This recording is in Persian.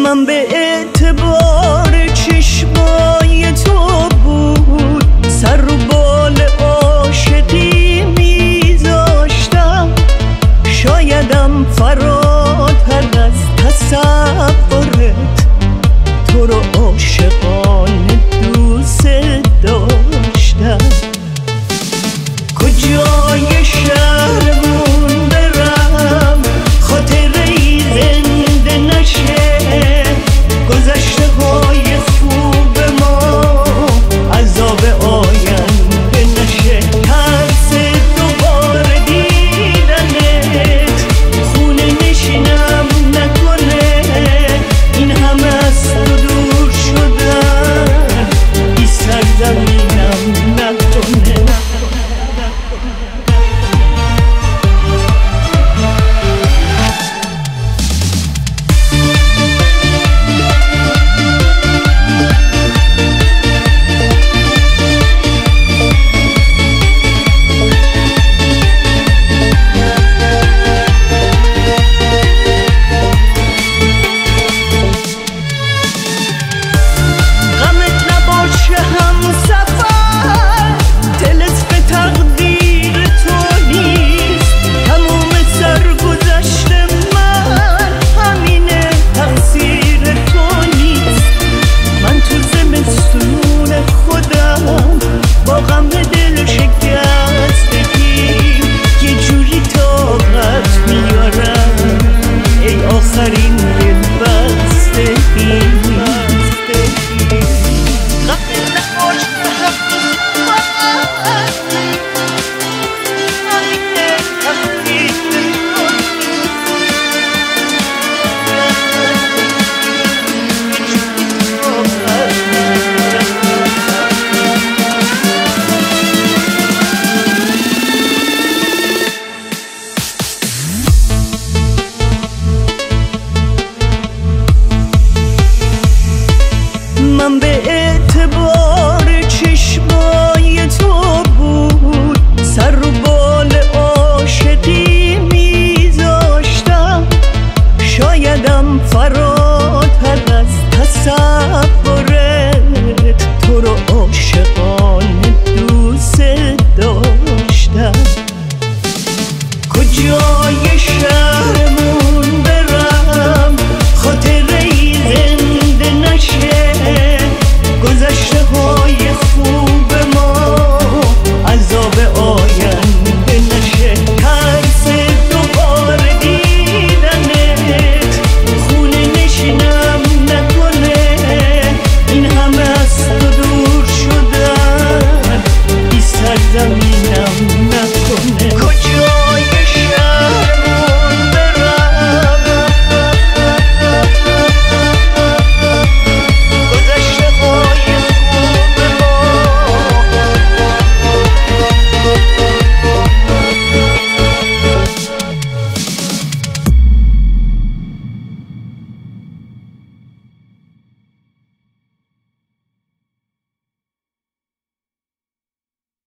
من به اعتبار چشمای تو بود سر و بال عاشقی میذاشتم، شایدم فراتر از تصورت تو رو عاشقانه دوست داشتم. کجای شهرمون برم خاطره‌ای زنده نشه، گذشته های خوب ما عذاب آینده نشه، ترس دوباره دیدنت خونه نشینم نکنه، این همه از تو دور شدن بی سرزمینم نکنه. من به اعتبار چشمای تو بود سر و بال عاشقی میذاشتم، شایدم